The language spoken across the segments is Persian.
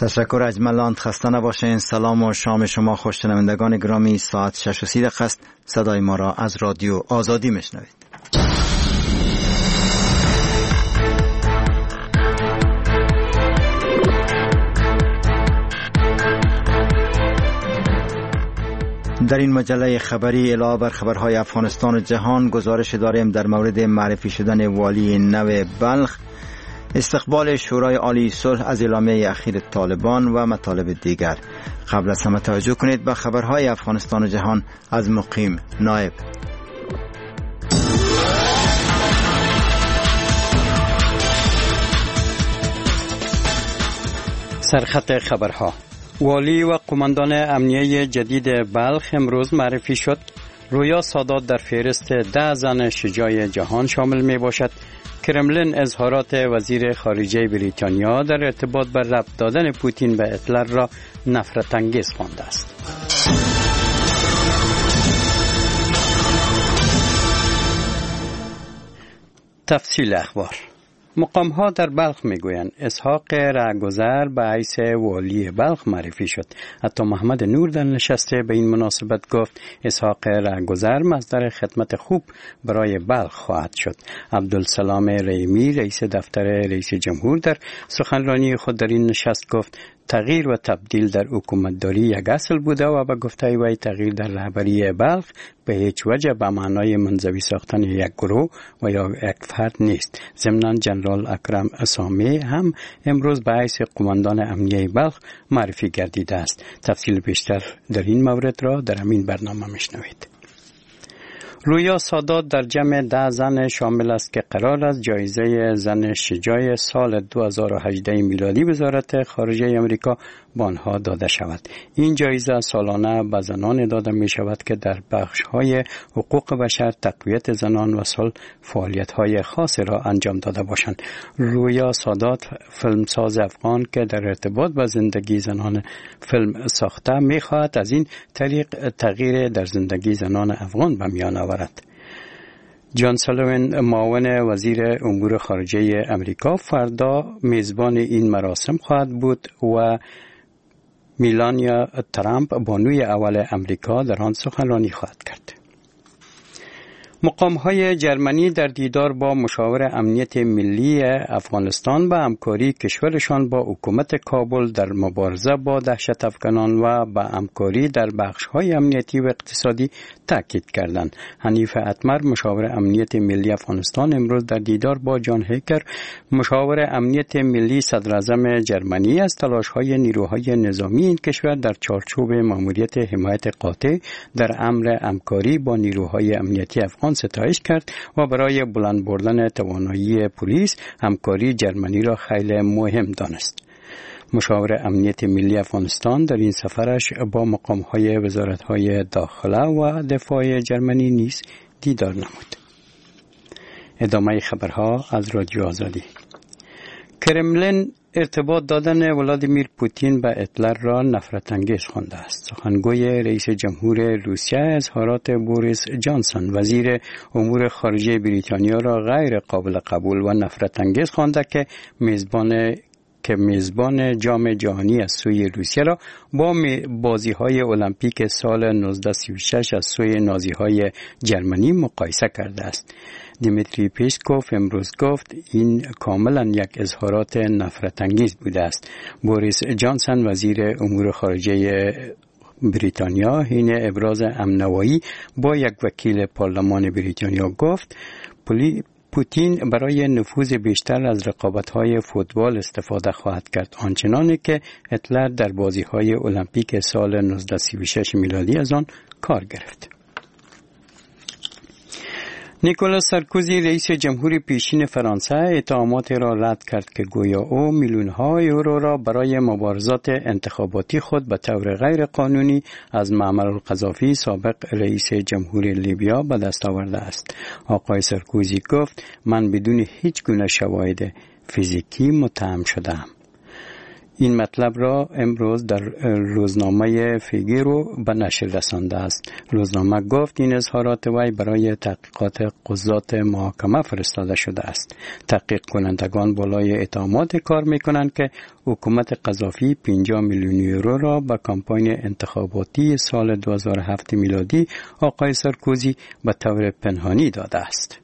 تشکر اجملاند. خسته نباشین. سلام و شام شما خوش. شنوندگان گرامی، ساعت 6:30 است. صدای ما را از رادیو آزادی میشنوید. در این مجله خبری علاوه بر خبرهای افغانستان و جهان گزارش داریم در مورد معرفی شدن والی نو بلخ، استقبال شورای عالی صلح از اعلامیه اخیر طالبان و مطالب دیگر. قبل از همه توجه کنید به خبرهای افغانستان و جهان از مقیم نایب. سرخط خبرها: والی و قماندان امنیه جدید بلخ امروز معرفی شد. رویا سادات در فهرست 10 زن شجاع جهان شامل می باشد. کرملین اظهارات وزیر خارجه بریتانیا در ارتباط با ربط دادن پوتین به هیتلر را نفرت انگیز خوانده است. تفصیل اخبار: مقام‌ها در بلخ میگویند اسحاق رهگذر به حیث والی بلخ معرفی شد. حتی محمد نور در نشسته به این مناسبت گفت اسحاق رهگذر مصدر خدمت خوب برای بلخ خواهد شد. عبدالسلام رحیمی رئیس دفتر رئیس جمهور در سخنرانی خود در این نشست گفت تغییر و تبدیل در حکومتداری یک اصل بوده و به گفته وی تغییر در رهبری بلخ به هیچ وجه به معنای منزوی ساختن یک گروه و یا یک فرد نیست. ضمناً جنرال اکرم اسامی هم امروز به حیث قماندان امنیه بلخ معرفی گردیده است. تفصیل بیشتر در این مورد را در همین برنامه میشنوید. رویا سادات در جمع 10 زن شامل است که قرار است جایزه زن شجاع سال 2018 میلادی وزارت خارجه امریکا به آنها داده شود. این جایزه سالانه به زنان داده می شود که در بخش‌های حقوق بشر، تقویت زنان و صلح فعالیت‌های خاص را انجام داده باشند. رویا سادات فیلمساز افغان که در ارتباط با زندگی زنان فیلم ساخته می خواهد از این طریق تغییر در زندگی زنان افغان به میان آورد. جان سالیوان معاون وزیر امور خارجه امریکا فردا میزبان این مراسم خواهد بود و میلانیا ترامپ بانوی اول امریکا در آن سخنرانی خواهد کرد. مقام‌های جرمنی در دیدار با مشاور امنیت ملی افغانستان و همکاری کشورشان با حکومت کابل در مبارزه با دهشت افغانان و با همکاری در بخش‌های امنیتی و اقتصادی تاکید کردند. حنیف اتمر مشاور امنیت ملی افغانستان امروز در دیدار با جان هیکر مشاور امنیت ملی صدراعظم جرمنی از تلاش‌های نیروهای نظامی این کشور در چارچوب ماموریت حمایت قاطع در امر همکاری با نیروهای امنیتی افغان ستایش کرد و برای بلند بردن توانایی پلیس همکاری جرمنی را خیلی مهم دانست. مشاور امنیت ملی افغانستان در این سفرش با مقام‌های وزارت‌های داخله و دفاع جرمنی نیز دیدار نمود. ادامه خبرها از رادیو آزادی. کرملین ارتباط دادن ولادیمیر پوتین به هیتلر را نفرت انگیز خوانده است. سخنگوی رئیس جمهور روسیه اظهارات بوریس جانسون وزیر امور خارجه بریتانیا را غیر قابل قبول و نفرت انگیز خوانده که میزبان جام جهانی از سوی روسیه را با بازی‌های المپیک سال 1936 از سوی نازی‌های جرمنی مقایسه کرده است. دیمیتری پیسکوف امروز گفت این کاملا یک اظهارات نفرت انگیز بوده است. بوریس جانسون وزیر امور خارجه بریتانیا حین ابراز همنوایی با یک وکیل پارلمان بریتانیا گفت پوتین برای نفوذ بیشتر از رقابت‌های فوتبال استفاده خواهد کرد، آنچنانی که هیتلر در بازی‌های المپیک سال 1936 میلادی از آن کار گرفت. نیکولاس سارکوزی رئیس جمهور پیشین فرانسه اتهامات را رد کرد که گویا او میلیون‌ها یورو را برای مبارزات انتخاباتی خود به طور غیر قانونی از معمر القذافی سابق رئیس جمهور لیبیا به دست آورده است. آقای سارکوزی گفت من بدون هیچ گونه شواهد فیزیکی متهم شدم. این مطلب را امروز در روزنامه فیگارو به نشر رسانده است. روزنامه گفت این اظهارات وی برای تحقیقات قضات محاکمه فرستاده شده است. تحقیق کنندگان بالای اتهامات کار میکنند که حکومت قذافی 50 میلیون یورو را به کمپاین انتخاباتی سال 2007 میلادی آقای سارکوزی به طور پنهانی داده است.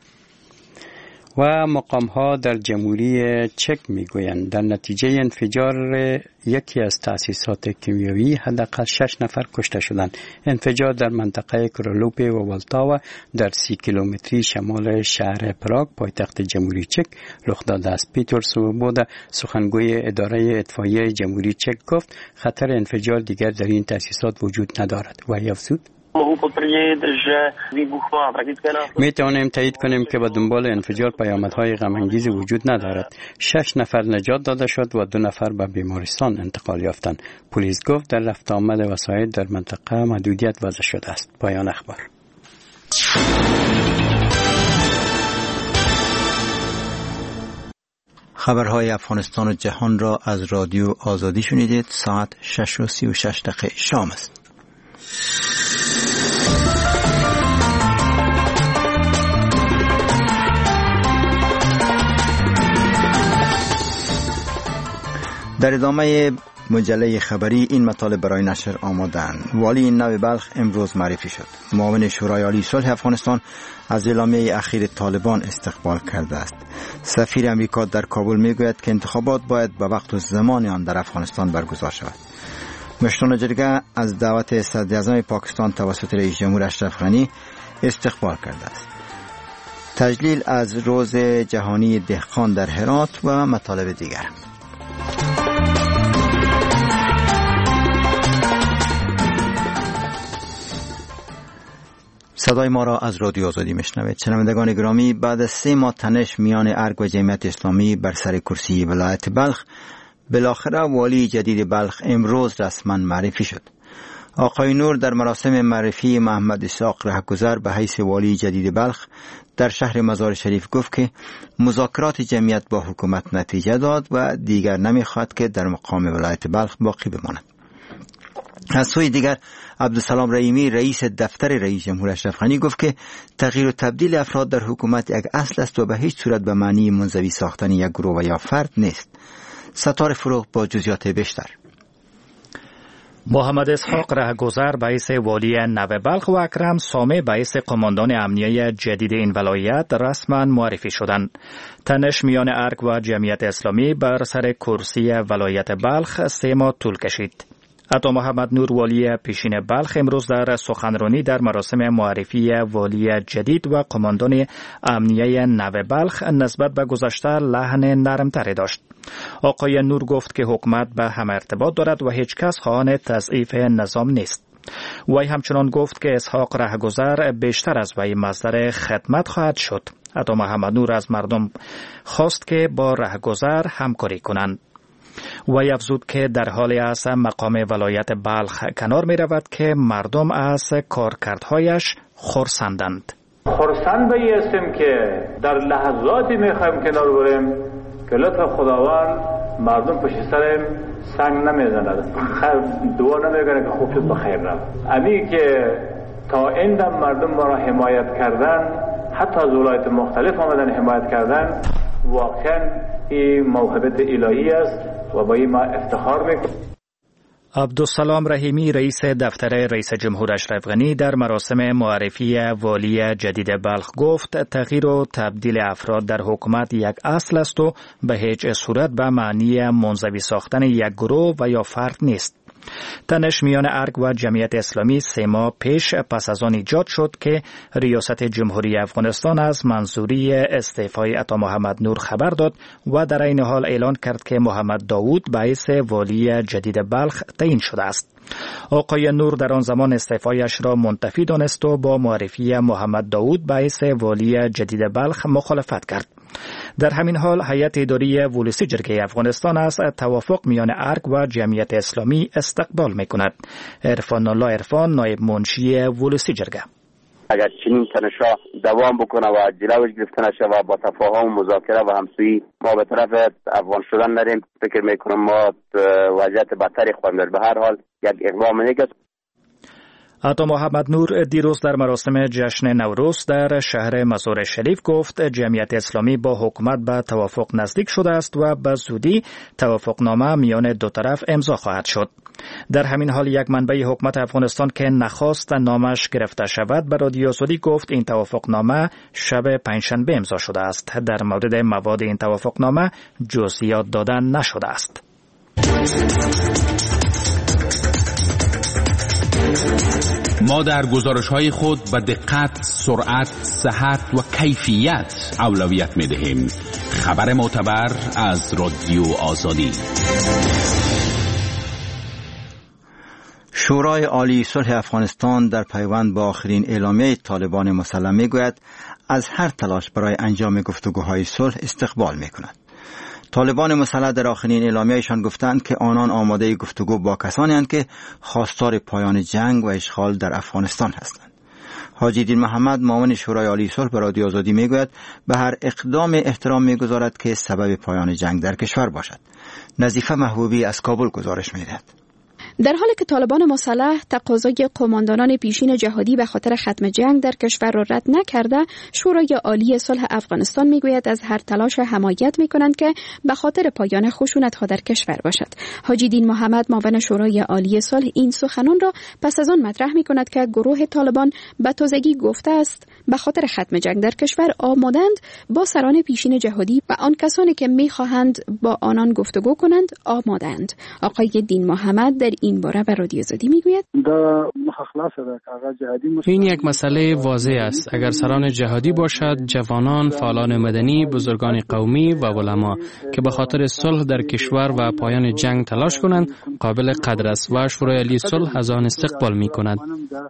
و مقام‌ها در جمهوری چک می‌گویند در نتیجه انفجار یکی از تأسیسات کیمیایی حداقل 6 نفر کشته شدند. انفجار در منطقه کرولوپی و والتاوا در 30 کیلومتری شمال شهر پراگ پایتخت جمهوری چک رخ داده است. پیتر سوبودا سخنگوی اداره اطفائیه جمهوری چک گفت خطر انفجار دیگر در این تأسیسات وجود ندارد و افزود می توانیم تایید کنیم که به دنبال انفجار پیامدهای غم‌انگیزی وجود ندارد. 6 نفر نجات داده شد و 2 نفر به بیمارستان انتقال یافتند. پلیس گفت در رفت آمد وسایط در منطقه محدودیت وضع شده است. پایان اخبار. خبرهای افغانستان و جهان را از رادیو آزادی شنیدید. ساعت 6:36 شام است. در ادامه مجله خبری این مطالب برای نشر آمادند. والی نو بلخ امروز معرفی شد. معاون شورای عالی صلح افغانستان از اعلامیه اخیر طالبان استقبال کرده است. سفیر امریکا در کابل میگوید که انتخابات باید به وقت و زمان آن در افغانستان برگزار شود. مشران جرگه از دعوت صدر اعظم پاکستان توسط رئیس جمهور اشرف غنی استقبال کرده است. تجلیل از روز جهانی دهقان در هرات و مطالب دیگر. صدای ما را از رادیو آزادی میشنوید. شنوندگان گرامی، بعد از 3 ماه تنش میان ارگ و جمعیت اسلامی بر سر کرسی ولایت بلخ، بالاخره والی جدید بلخ امروز رسما معرفی شد. آقای نور در مراسم معرفی محمد اسحاق رهگذر به حیث والی جدید بلخ در شهر مزار شریف گفت که مذاکرات جمعیت با حکومت نتیجه داد و دیگر نمیخواد که در مقام ولایت بلخ باقی بماند. از سوی دیگر عبدالسلام رحیمی رئیس دفتر رئیس جمهور اشرف غنی گفت که تغییر و تبدیل افراد در حکومت یک اصل است و به هیچ صورت به معنی منزوی ساختن یک گروه و یا فرد نیست. ستار فروغ با جزئیات بیشتر. محمد اسحاق رهگذر به حیث والی نو بلخ و اکرم سامه به حیث قماندان امنیه جدید این ولایت رسما معرفی شدند. تنش میان ارگ و جمعیت اسلامی بر سر کرسی ولایت بلخ 3 ماه طول کشید. عطا محمد نور والی پیشین بلخ امروز در سخنرانی در مراسم معرفی والی جدید و قماندان امنیه نو بلخ نسبت به گذشته لحن نرمتری داشت. آقای نور گفت که حکومت به هم ارتباط دارد و هیچ کس خواهان تضعیف نظام نیست. وی همچنان گفت که اسحاق رهگذر بیشتر از وی مصدر خدمت خواهد شد. عطا محمد نور از مردم خواست که با رهگذر همکاری کنند. و افزود که در حالی از مقام ولایت بلخ کنار می رود که مردم از کارکردهایش خرسندند. خرسند به هستیم که در لحظاتی می خواهیم کنار بریم که لطف خداوند مردم پشت سرم سنگ نمی زند، دعا نمی کنه که خوب شد بخیر رفت. امی که تا این دم مردم ما را حمایت کردن، حتی از ولایت مختلف آمدن حمایت کردن، واقعا این موهبت الهی است و با این ما افتخار میکنیم. عبدالسلام رحیمی رئیس دفتر رئیس جمهور اشرف غنی در مراسم معرفی والی جدید بلخ گفت تغییر و تبدیل افراد در حکومت یک اصل است و به هیچ صورت به معنی منزوی ساختن یک گروه و یا فرد نیست. تنش میان ارگ و جمعیت اسلامی 3 ماه پیش پس از آن ایجاد شد که ریاست جمهوری افغانستان از منظوری استعفای عطا محمد نور خبر داد و در این حال اعلان کرد که محمد داوود به حیث والی جدید بلخ تعیین شده است. آقای نور در آن زمان استعفایش را منتفی دانست و با معرفی محمد داوود به حیث والی جدید بلخ مخالفت کرد. در همین حال هیئت اداری ولسی جرگه افغانستان از توافق میان ارگ و جمعیت اسلامی استقبال میکند. عرفان الله عرفان نایب منشی ولسی جرگه: اگر چنین تنش‌ها دوام بکنه و جلوش گرفته نشه و با تفاهم و مذاکره و همسویی ما به طرف افغان شدن نریم، فکر میکنم ما وضعیت بدتری خواهیم. به هر حال یک اقدام نیست. عطا محمد نور دیروز در مراسم جشن نوروز در شهر مزار شریف گفت جمعیت اسلامی با حکومت به توافق نزدیک شده است و به زودی توافقنامه میان دو طرف امضا خواهد شد. در همین حال یک منبع حکومت افغانستان که نخواست نامش گرفته شود به رادیو آزادی گفت این توافقنامه شب پنجشنبه امضا شده است. در مورد مواد این توافقنامه جزئیات داده نشده است. ما در گزارش‌های خود به دقت، سرعت، صحت و کیفیت اولویت می‌دهیم. خبر معتبر از رادیو آزادی. شورای عالی صلح افغانستان در پیوند با آخرین اعلامیه طالبان مسلح می‌گوید از هر تلاش برای انجام گفتگوهای صلح استقبال می‌کند. طالبان مسلح در آخرین اعلامیه‌شان گفتند که آنان آماده گفتگو با کسانی هستند که خواستار پایان جنگ و اشغال در افغانستان هستند. حاجی دین محمد معاون شورای عالی صلح به رادیو آزادی میگوید به هر اقدام احترام میگذارد که سبب پایان جنگ در کشور باشد. نظیفه محبوبی از کابل گزارش میدهد. در حالی که طالبان مسلح تقاضای قماندانان پیشین جهادی به خاطر ختم جنگ در کشور را رد نکرده، شورای عالی صلح افغانستان میگوید از هر تلاش حمایت میکنند که به خاطر پایان خشونت‌ها در کشور باشد. حاجی دین محمد معاون شورای عالی صلح این سخنان را پس از آن مطرح میکند که گروه طالبان به تازگی گفته است به خاطر ختم جنگ در کشور آمادند با سران پیشین جهادی و آن کسانی که میخواهند با آنان گفتگو کنند آمادند. آقای دین محمد در این باره به رادیو آزادی میگوید این یک مسئله واضح است. اگر سران جهادی باشد، جوانان، فعالان مدنی، بزرگان قومی و علما که به خاطر صلح در کشور و پایان جنگ تلاش کنند، قابل قدر است و شورای عالی صلح از آن استقبال میکند.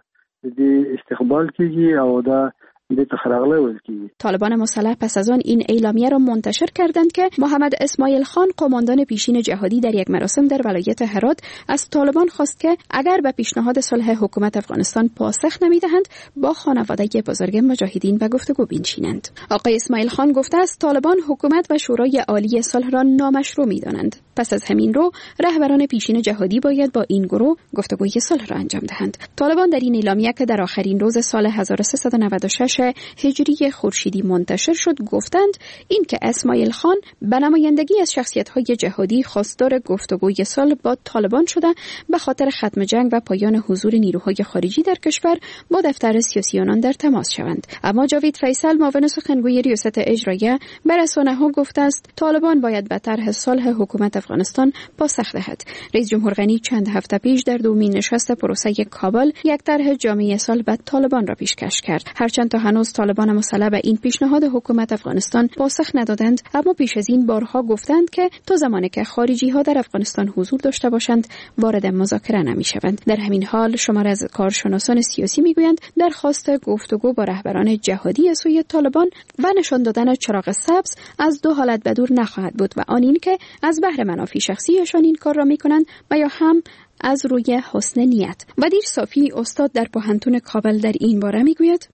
طالبان مسلح پس از آن این اعلامیه را منتشر کردند که محمد اسماعیل خان قماندان پیشین جهادی در یک مراسم در ولایت هرات از طالبان خواست که اگر به پیشنهاد صلح حکومت افغانستان پاسخ نمیدهند با خانواده بزرگ مجاهدین و گفتگو بنشینند. آقای اسماعیل خان گفته است طالبان حکومت و شورای عالی صلح را نامشروع می‌دانند. پس از همین رو رهبران پیشین جهادی باید با این گروه گفتگوی صلح را انجام دهند. طالبان در این اعلامیه که در آخرین روز سال 1396 هجری خورشیدی منتشر شد گفتند این که اسماعیل خان به نمایندگی از شخصیت‌های جهادی خواستار گفتگوی صلح با طالبان شده به خاطر ختم جنگ و پایان حضور نیروهای خارجی در کشور با دفتر سیاسی آنان در تماس شوند. اما جاوید فیصل معاون سخنگوی ریاست اجراییه به رسانه‌ها گفته است طالبان باید به طرح صلح حکومت افغانستان پاسخ دهد. رئیس جمهور غنی چند هفته پیش در دومین نشست پروسه کابل یک طرح جامع صلح به طالبان را پیشکش کرد. هرچند تا هنوز طالبان مسلح به این پیشنهاد حکومت افغانستان پاسخ ندادند، اما پیش از این بارها گفتند که تا زمانی که خارجی ها در افغانستان حضور داشته باشند وارد مذاکره نمی‌شوند. در همین حال شمار از کارشناسان سیاسی میگویند درخواست گفتگو با رهبران جهادی از سوی طالبان و نشان دادن چراغ سبز از دو حالت بدور نخواهد بود و آن این که از بهر منافع شخصیشان این کار را میکنند و یا هم از روی حسن نیت. بدیر صافی استاد در پوهنتون کابل در این باره میگوید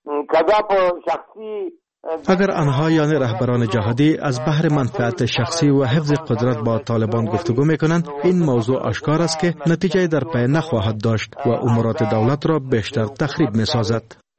اگر آنها یعنی رهبران جهادی از بهر منفعت شخصی و حفظ قدرت با طالبان گفتگو میکنند، این موضوع آشکار است که نتیجه در پی نخواهد داشت و امورات دولت را بیشتر تخریب میسازد.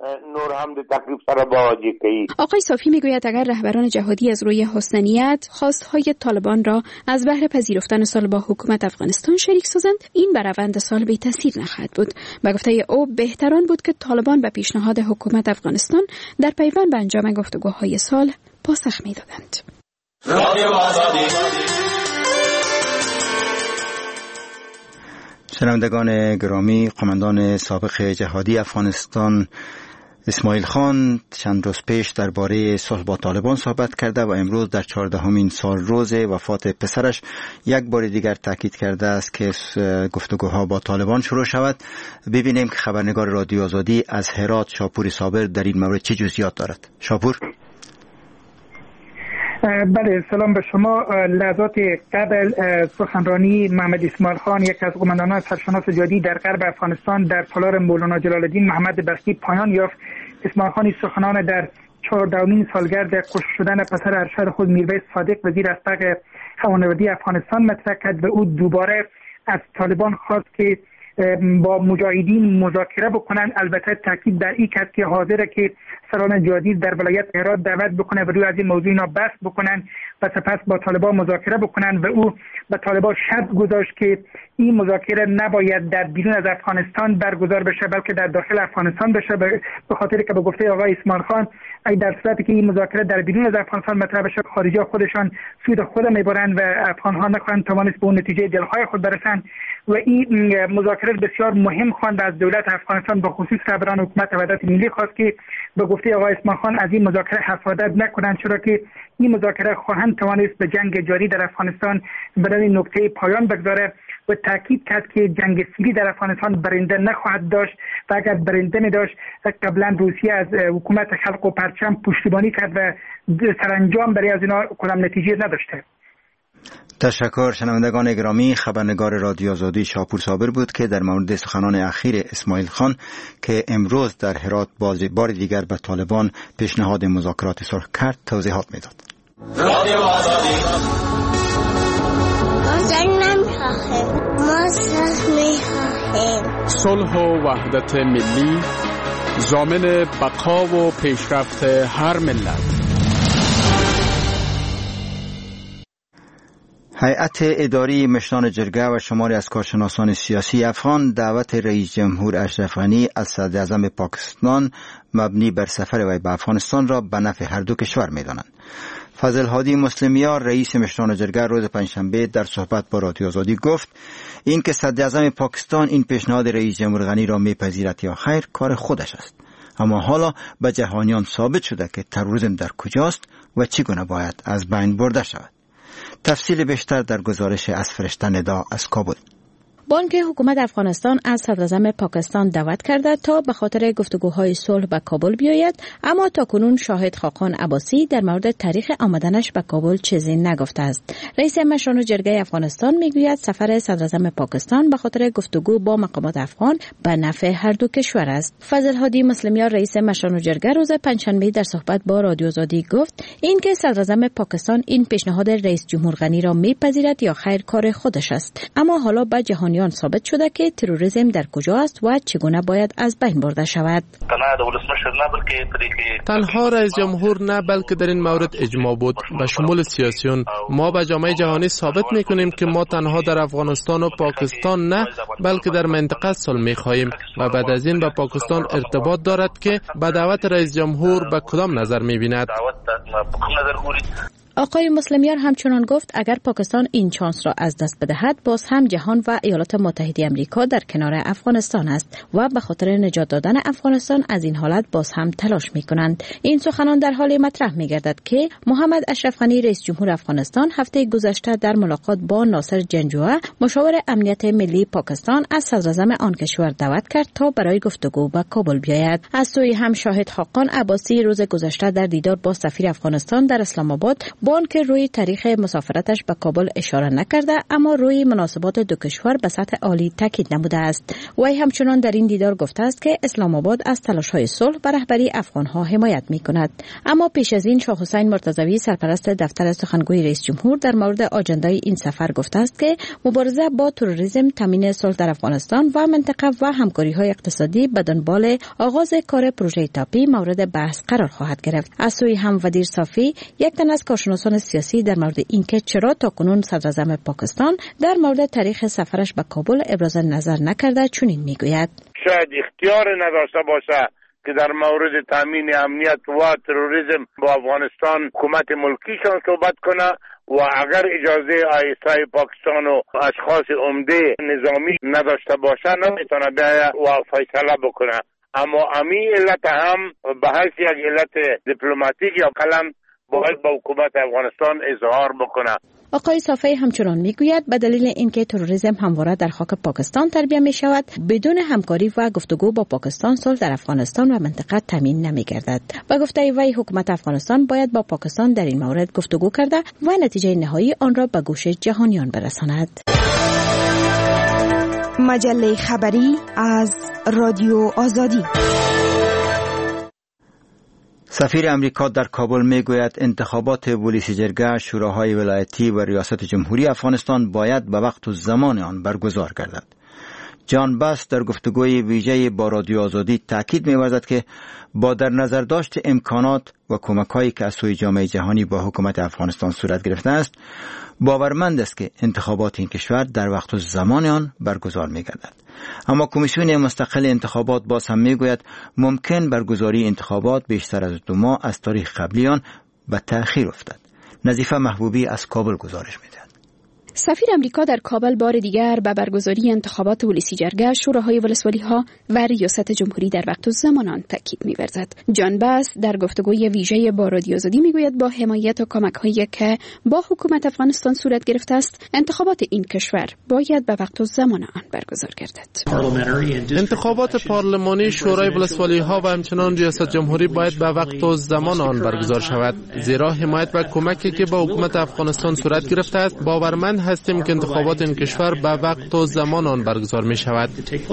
آقای صافی میگوید اگر رهبران جهادی از روی حسن نیت خواستهای طالبان را از بهر پذیرفتن صلح با حکومت افغانستان شریک سازند، این بر روند صلح بی تاثیر نخواهد بود. به گفته او بهتران بود که طالبان به پیشنهاد حکومت افغانستان در پیوند به انجام گفتگوهای صلح پاسخ میدادند. شنوندگان گرامی، قماندان سابق جهادی افغانستان اسماعیل خان چند روز پیش درباره صلح با طالبان صحبت کرده و امروز در 14مین سال روز وفات پسرش یک بار دیگر تاکید کرده است که گفتگوها با طالبان شروع شود. ببینیم که خبرنگار رادیو آزادی از هرات شاپور صابر در این مورد چه جزئیات دارد. شاپور. بله، سلام به شما. لحظات قبل سخنرانی محمد اسماعیل خان، یکی از قماندانان سرشناس جهادی در غرب افغانستان، در سالار مولانا جلال الدین محمد بلخی پایان یافت. اسماعیل خان سخنان در 14مین سالگرد کشته شدن پسر ارشد خود میرویس صادق وزیر اسبق خانوادگی افغانستان مطرح کرد و او دوباره از طالبان خواست که با مجاهدین مذاکره بکنن. البته تاکید در این کرد که حاضره که سران جهادی در ولایت هرات دعوت بکنه و روی از این موضوع اینا بحث بکنن و سپس با طالبان مذاکره بکنن و او به طالبان شرط گذاشت که این مذاکره نباید در بیرون از افغانستان برگزار بشه بلکه در داخل افغانستان بشه، به خاطر که به گفته آقای اسماعیل خان ای در صورتی که این مذاکره در بیرون از افغانستان مطرح بشه خارجی ها خودشان سود خود میبرن و افغان ها نخواهند توانست به اون نتیجه دلخواه خود برسن و این مذاکره بسیار مهم خواند از دولت افغانستان به خصوص رهبران حکومت وحدت ملی خواست که به گفته آقای اسماعیل خان از این مذاکره حسادت نکنند، چرا که این مذاکره خواهند توانست به جنگ جاری در افغانستان برای نقطه پایان بگذاره و تاکید کرد که جنگ سیری در افغانستان برنده نخواهد داشت و اگر برنده می داشت قبلا روسیه از حکومت خلق و پرچم پشتیبانی کرد و سرانجام برای از اینا کدام نتیجه نداشته. تشکر. شنوندگان گرامی، خبرنگار رادیو آزادی شاپور صابر بود که در مورد سخنان اخیر اسماعیل خان که امروز در هرات بار دیگر به طالبان پیشنهاد مذاکرات صلح کرد توضیحات میداد. رادیو آزادی ما صلح می‌خواهیم. صلح و وحدت ملی ضامن بقا و پیشرفت هر ملت. هیئت اداری مشران جرگه و شماری از کارشناسان سیاسی افغان دعوت رئیس جمهور اشرف غنی از صدر اعظم پاکستان مبنی بر سفر وی به افغانستان را به نفع هر دو کشور می‌دانند. فضل هادی مسلمیار رئیس مشران جرگه روز پنجشنبه در صحبت با رادیو آزادی گفت این که صدر اعظم پاکستان این پیشنهاد رئیس جمهور غنی را میپذیرد یا خیر کار خودش است، اما حالا به جهانیان ثابت شده که تروریسم در کجاست و چگونه باید از بین برده شود. تفصیل بیشتر در گزارش از فرشته ندا از کابل. بانک حکومت افغانستان از صدر اعظم پاکستان دعوت کرده تا به خاطر گفتگوهای صلح به کابل بیاید، اما تاکنون شاهد خاقان عباسی در مورد تاریخ آمدنش به کابل چیزی نگفته است. رئیس مشران جرگه افغانستان میگوید سفر صدر اعظم پاکستان به خاطر گفتگو با مقامات افغان به نفع هر دو کشور است. فضل هادی مسلمیار رئیس مشران جرگه روز پنجشنبه در صحبت با رادیو آزادی گفت این که صدر اعظم پاکستان این پیشنهاد رئیس جمهور غنی را میپذیرد یا خیر کار خودش است، اما حالا به جهانیان ثابت شده که تروریسم در کجا است و چگونه باید از بین برده شود. تنها رئیس جمهور نه بلکه در این مورد اجماع بود. به شمول سیاسیون ما به جامعه جهانی ثابت میکنیم که ما تنها در افغانستان و پاکستان نه بلکه در منطقه صلح میخواهیم و بعد از این به پاکستان ارتباط دارد که به دعوت رئیس جمهور به کدام نظر میبیند. آقای مسلمیار همچنان گفت اگر پاکستان این چانس را از دست بدهد باز هم جهان و ایالات متحده آمریکا در کنار افغانستان است و به خاطر نجات دادن افغانستان از این حالت باز هم تلاش می کنند. این سخنان در حال مطرح می گردد که محمد اشرف غنی رئیس جمهور افغانستان هفته گذشته در ملاقات با ناصر جنجوعه مشاور امنیت ملی پاکستان از صدر اعظم آن کشور دعوت کرد تا برای گفتگو به کابل بیاید. از سوی هم شاهد خاقان عباسی روز گذشته در دیدار با سفیر افغانستان در اسلام آباد با آنکه روی تاریخ مسافرتش به کابل اشاره نکرده اما روی مناسبات دو کشور به سطح عالی تاکید نموده است. وی همچنان در این دیدار گفته است که اسلام آباد از تلاش‌های صلح به رهبری افغان‌ها حمایت می‌کند. اما پیش از این شاه حسین مرتضوی سرپرست دفتر سخنگوی رئیس جمهور در مورد آجندای این سفر گفته است که مبارزه با تروریسم، تامین صلح در افغانستان و منطقه و همکاری‌های اقتصادی به دنبال آغاز کار پروژه تاپی مورد بحث قرار خواهد گرفت. از سوی هم ودیر صافی یک تن از کارشناسان سیاسی در مورد اینکه چرا تاکنون صدر اعظم پاکستان در مورد تاریخ سفرش به کابل ابراز نظر نکرده چنین میگوید: شاید اختیار نداشته باشه که در مورد تامین امنیت و تروریسم با افغانستان حکومت ملکیشان صحبت کنه و اگر اجازه آیسای پاکستان و اشخاص عمده نظامی نداشته باشه نمیتونه بیاید و فیصله بکنه. اما امی علت هم به حیث یک علت دیپلماتیک یا قلم باید با حکومت افغانستان اظهار بکنه. آقای صافی همچنان میگوید به دلیل اینکه تروریسم همواره در خاک پاکستان تربیت می شود بدون همکاری و گفتگو با پاکستان صلح در افغانستان و منطقه تامین نمی گردد. با گفته وی حکومت افغانستان باید با پاکستان در این مورد گفتگو کرده و نتیجه نهایی آن را به گوش جهانیان برساند. مجله خبری از رادیو آزادی. سفیر امریکا در کابل میگوید انتخابات پلیس جرگه، شوراهای ولایتی و ریاست جمهوری افغانستان باید به وقت و زمان آن برگزار گردد. جان باس در گفتگوی ویژه با رادیو آزادی تاکید می‌ورزد که با در نظر داشت امکانات و کمک‌هایی که از سوی جامعه جهانی با حکومت افغانستان صورت گرفته است، باورمند است که انتخابات این کشور در وقت و زمان آن برگزار می‌گردد. اما کمیسیون مستقل انتخابات باز هم می‌گوید ممکن برگزاری انتخابات بیشتر از 2 ماه از تاریخ قبلی آن به تأخیر افتد. نظیفه محبوبی از کابل گزارش می‌دهد. سفیر امریکا در کابل بار دیگر به برگزاری انتخابات پلیسی جرگه، شوراهای ولسوالی‌ها و ریاست جمهوری در وقت و زمان آن تاکید می‌ورزد. جان باس در گفتگوی ویژه با رادیو آزادی می‌گوید با حمایت و کمک‌هایی که با حکومت افغانستان صورت گرفته است، انتخابات این کشور باید به وقت و زمان آن برگزار گردد. انتخابات پارلمانی، شورای ولسوالی‌ها و همچنان ریاست جمهوری باید به وقت و زمان آن برگزار شود، زیرا حمایت و کمکی که با حکومت افغانستان صورت گرفته است، باورمند هستیم که انتخابات این کشور به وقت و زمان آن برگزار می شود.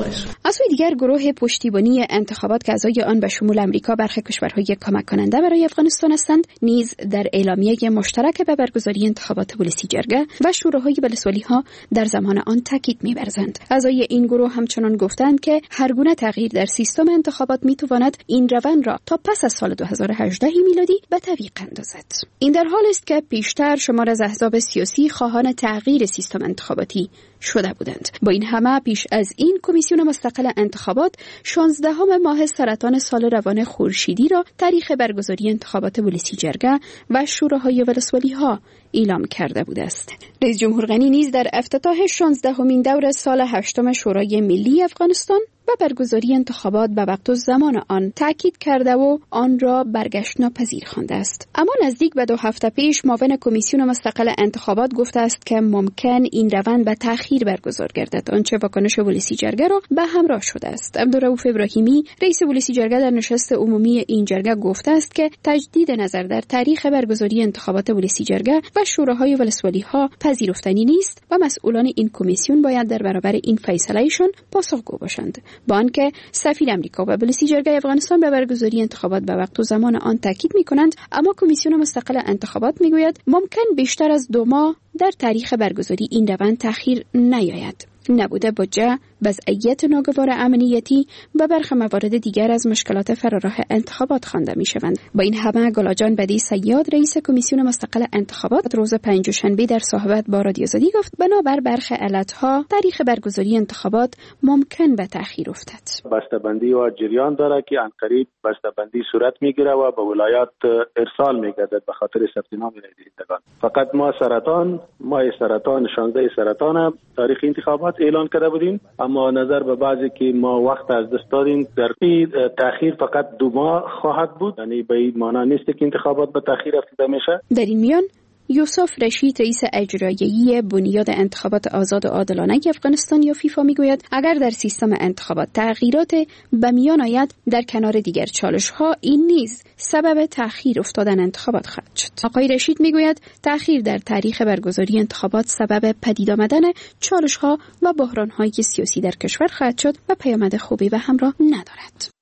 از سوی دیگر گروه پشتیبانی انتخابات که اعضای آن به شمول امریکا، برخی کشورهای کمک کننده برای افغانستان هستند، نیز در اعلامیه مشترک به برگزاری انتخابات پلیسی جرگه و شوراهای ولسوالی‌ها در زمان آن تاکید می‌ورزند. اعضای این گروه همچنان گفتند که هر گونه تغییر در سیستم انتخابات می‌تواند این روند را تا پس از سال 2018 میلادی به تعویق اندازد. این در حالی است که پیشتر شمار از احزاب سیاسی خواهان تغییر سیستم انتخاباتی شده بودند. با این همه پیش از این کمیسیون مستقل انتخابات 16 ماه سرطان سال روان خورشیدی را تاریخ برگزاری انتخابات پلیسی جرگه و شوراهای ولسوالی‌ها اعلام کرده بوده است. رئیس جمهور غنی نیز در افتتاح 16مین دور سال 8 شورای ملی افغانستان و برگزاری انتخابات به وقت و زمان آن تاکید کرده و آن را برگشت ناپذیر خوانده است. اما نزدیک به 2 هفته پیش معاون کمیسیون مستقل انتخابات گفته است که ممکن این روند به تأخیر برگزار گردد، آنچه واکنش پلیسی جرگه را به همراه شده است. عبدالرؤوف ابراهیمی رئیس پلیسی جرگه در نشست عمومی این جرگه گفته است که تجدید نظر در تاریخ برگزاری انتخابات پلیسی جرگه و شوراهای ولسوالی‌ها پذیرفتنی نیست و مسئولان این کمیسیون باید در برابر این فیصله‌شان پاسخگو باشند. با آنکه سفیر امریکا و پلیسی جرگه افغانستان به برگزاری انتخابات به وقت و زمان آن تاکید می‌کنند، اما کمیسیون مستقل انتخابات می‌گوید ممکن بیشتر از 2 ماه در تاریخ برگزاری این روند تأخیر نیاید. نبوده بودجه، وضعیت ناگوار امنیتی و برخی موارد دیگر از مشکلات فراراه انتخابات خوانده می‌شوند. با این همه گلاجان بدی صیاد رئیس کمیسیون مستقل انتخابات روز پنجشنبه در صحبت با رادیو آزادی گفت بنابر برخی علتها تاریخ برگزاری انتخابات ممکن به تأخیر افتد. بسته‌بندی و جریان داره که عنقریب بسته‌بندی صورت میگیره و به ولایات ارسال میگردد به خاطر ثبت نام رایدهندگان. فقط ما سرطان 16 سرطان تاریخ انتخابات اعلان کرده بودیم، اما نظر به بعضی که ما وقت از دست دادیم، در تأخیر فقط 2 ماه خواهد بود، یعنی به این معنی نیست که انتخابات به تأخیر افتاده میشه. در این میان یوسف رشید رئیس اجرایی بنیاد انتخابات آزاد و عادلانه افغانستان یا فیفا میگوید اگر در سیستم انتخابات تغییرات به میان آید، در کنار دیگر چالش‌ها این نیز سبب تأخیر افتادن انتخابات خواهد شد. آقای رشید میگوید تأخیر در تاریخ برگزاری انتخابات سبب پدید آمدن چالش‌ها و بحران‌های سیاسی در کشور خواهد شد و پیامد خوبی به همراه ندارد.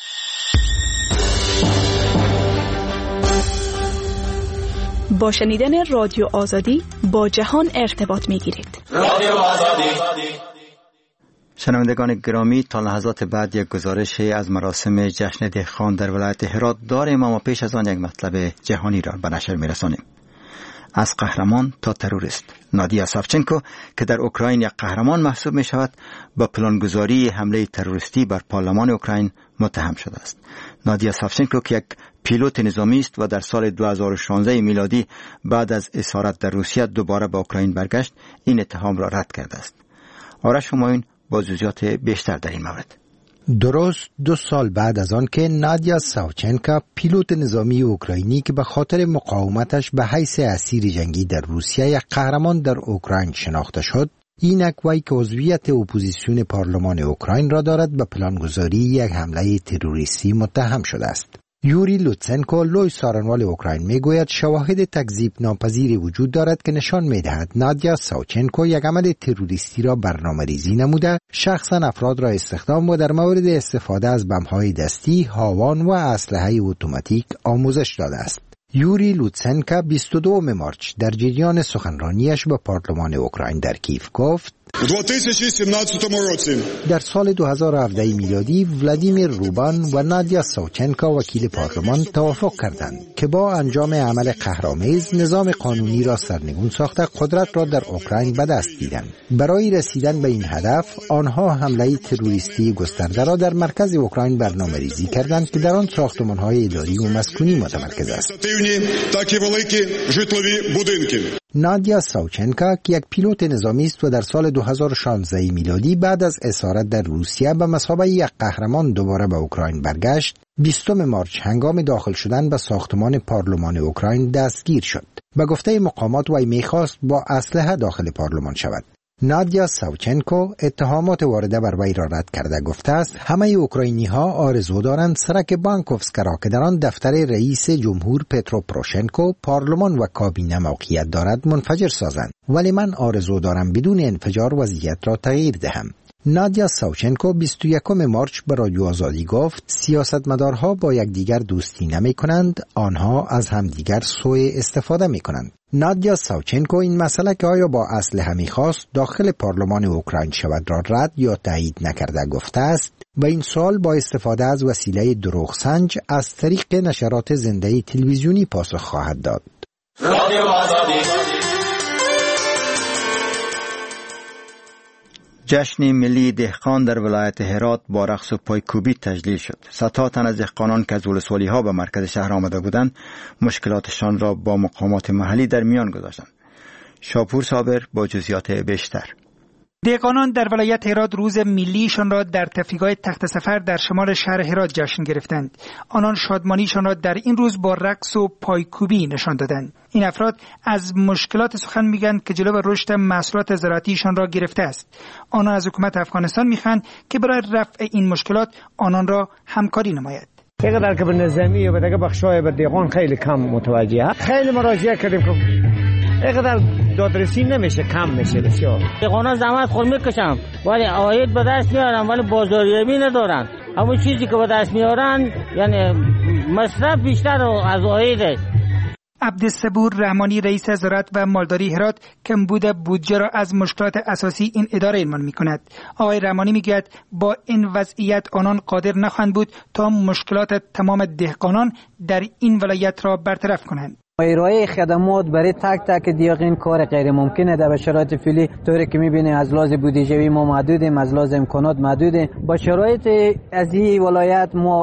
با شنیدن رادیو آزادی با جهان ارتباط می‌گیرید. رادیو آزادی. شنوندگان گرامی، تا لحظات بعد یک گزارش از مراسم جشن دهقان در ولایت هرات داریم، اما پیش از آن یک مطلب جهانی را به نشر می‌رسانیم. از قهرمان تا تروریست، نادیا ساوچنکو که در اوکراین یک قهرمان محسوب می شود، با پلانگذاری حمله تروریستی بر پارلمان اوکراین متهم شده است. نادیا ساوچنکو که یک پیلوت نظامی است و در سال 2016 میلادی بعد از اسارت در روسیه دوباره به اوکراین برگشت، این اتهام را رد کرده است. آرش همایون با جزئیات بیشتر در این مورد. درست 2 سال بعد از آن که نادیا ساوچنکا پیلوت نظامی اوکراینی که به خاطر مقاومتش به حیث اسیر جنگی در روسیه یک قهرمان در اوکراین شناخته شد، اینک وی که عضویت اپوزیسیون پارلمان اوکراین را دارد به پلانگذاری یک حمله تروریستی متهم شده است. یوری لوتسنکو لوی سارنوال اوکراین میگوید شواهد تکذیب ناپذیری وجود دارد که نشان میدهد نادیا ساوچنکو یک عمل تروریستی را برنامه‌ریزی نموده، شخصا افراد را استخدام و در مورد استفاده از بمب‌های دستی، هاوان و اسلحه اتوماتیک آموزش داده است. یوری لوتسنکا 22 مارچ در جریان سخنرانیش به پارلمان اوکراین در کیف گفت: در سال 2017 میلادی ولادیمیر روبان و نادیا ساوچنکا وکیل پارلمان توافق کردند که با انجام عمل قهرآمیز نظام قانونی را سرنگون ساخته قدرت را در اوکراین به دست گیرند. برای رسیدن به این هدف آنها حمله تروریستی گسترده را در مرکز اوکراین برنامه‌ریزی کردند که در آن ساختمان‌های اداری و مسکونی متمرکز است. نادیا ساوچنکا که یک پیلوت نظامی است و در سال 2016 میلادی بعد از اسارت در روسیه به مثابه یک قهرمان دوباره به اوکراین برگشت، 20 مارچ هنگام داخل شدن به ساختمان پارلمان اوکراین دستگیر شد. به گفته مقامات وی می‌خواست با اسلحه داخل پارلمان شود. نادیا ساوچنکو اتهامات وارده بر وی را رد کرده گفته است همه اوکراینی‌ها آرزو دارند سرک بانکوفسکا را که در آن دفتر رئیس جمهور پترو پروشنکو، پارلمان و کابینه موقعیت دارد منفجر سازند، ولی من آرزو دارم بدون انفجار وضعیت را تغییر دهم. نادیا ساوچنکو 21 مارچ به رادیو آزادی گفت سیاستمدارها با یکدیگر دوستی نمی کنند، آنها از همدیگر سوء استفاده می کنند. نادیا ساوچنکو این مسئله که آیا با اسلحه می‌خواست داخل پارلمان اوکراین شود را رد یا تایید نکرده گفته است و این سوال با استفاده از وسیله دروغ سنج از طریق نشرات زنده تلویزیونی پاسخ خواهد داد. رادیو آزادی. جشن ملی دهقان در ولایت هرات با رقص و پایکوبی تجلیل شد. صدها تن از دهقانان که از ولسوالی‌ها به مرکز شهر آمده بودند مشکلاتشان را با مقامات محلی در میان گذاشتند. شاپور صابر با جزئیات بیشتر. دهقانان در ولایت هرات روز ملیشان را در تفریحگاه تخت سفر در شمال شهر هرات جشن گرفتند. آنان شادمانیشان را در این روز با رقص و پایکوبی نشان دادند. این افراد از مشکلات سخن میگن که جلو رشد محصولات زراعتیشان را گرفته است. آنان از حکومت افغانستان میخوان که برای رفع این مشکلات آنان را همکاری نماید. چقدر که به نظامی و به دیگه بخشای به دهقان خیلی کم متوجهه. خیلی مراجعه کردیم که اینقدر دادرسی نمیشه، کم میشه بسیار. دهقانا زحمت خود میکشن ولی عاید به دست میارن ولی بازاریابی ندارن. همون چیزی که به دست میارن یعنی مصرف بیشتر از عایده. عبدالصبور رحمانی رئیس زراعت و مالداری هرات کمبود بودجه را از مشکلات اساسی این اداره عنوان می‌کند. آقای رحمانی میگوید با این وضعیت آنان قادر نخواهند بود تا مشکلات تمام دهقانان در این ولایت را برطرف کنند. ارائه خدمات برای تک تک دیقین کار غیر ممکنه در شرایط فعلی، طوری که می‌بینید از لحاظ بودجه‌ای ما محدودیم، از لحاظ امکانات محدودیم. با شرایط از این ولایت ما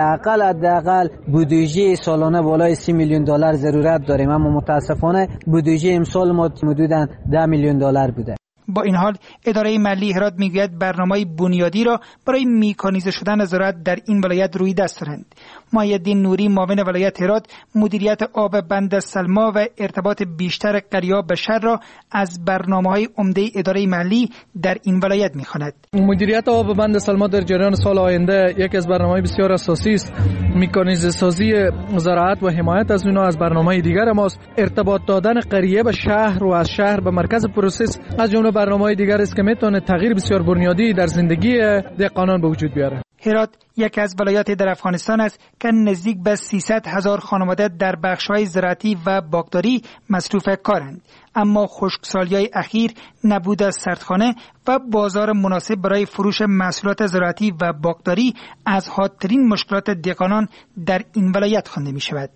حداقل بودجه سالانه بالای 30 میلیون دلار ضرورت داریم، اما متاسفانه بودجه امسال ما حدوداً 10 میلیون دلار بوده. با این حال اداره ملی هرات میگوید برنامه بنیادی را برای میکانیزه شدن زراعت در این ولایت روی دست دارند. محی‌الدین نوری معاون ولایت هرات مدیریت آب بند سلما و ارتباط بیشتر قریه به شهر را از برنامه‌های عمده اداره ملی در این ولایت می‌خواند. مدیریت آب بند سلما در جریان سال آینده یکی از برنامه‌های بسیار اساسی است. میکانیزه سازی زراعت و حمایت از اونها از برنامه‌های دیگر ماست. ارتباط دادن قریه به شهر و از شهر به مرکز پروسس از جمله برنامه‌های دیگر است که میتونه تغییر بسیار بنیادی در زندگی دهقانان به وجود بیاره. هرات یکی از ولایات در افغانستان است که نزدیک به 300,000 خانواده در بخش‌های زراعتی و باغداری مصروف کارند، اما خشکسالی‌های اخیر، نبود سردخانه و بازار مناسب برای فروش محصولات زراعتی و باغداری از حادترین مشکلات دهقانان در این ولایت خوانده می‌شود.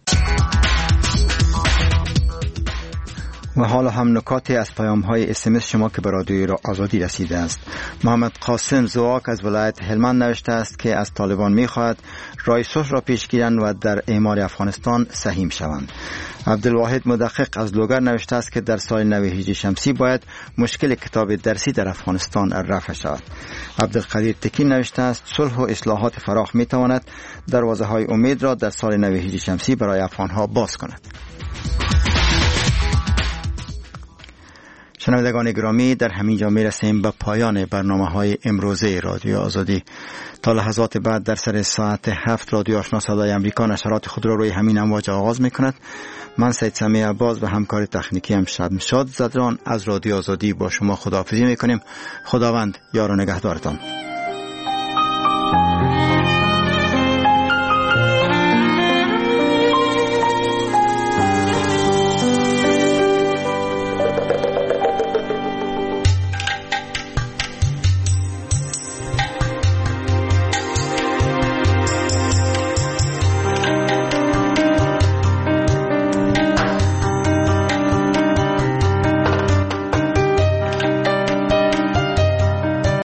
و حالا هم نکاتی از پیام‌های SMS شما که به رادیو آزادی رسیده است. محمد قاسم زواک از ولایت هلمند نوشته است که از طالبان می‌خواهد راه صلح را پیش گیرند و در اعمار افغانستان سهیم شوند. عبدالواحد مدقق از لوگر نوشته است که در سال نو هجری شمسی باید مشکل کتاب درسی در افغانستان رفع شود. عبدالقدیر تکین نوشته است صلح و اصلاحات فراخ می‌تواند دروازه‌های امید را در سال نو هجری شمسی برای افغان‌ها باز کند. شنوندگان گرامی، در همین جا می رسیم به پایان برنامه‌های امروزه رادیو آزادی. تا لحظات بعد در سر ساعت 7 رادیو آشنا صدای امریکا نشرات خود را روی همین امواج آغاز می کند. من سید سمیع عباس و همکار تکنیکی شاد زدران از رادیو آزادی با شما خداحافظی می کنیم. خداوند یار و نگهدارتان.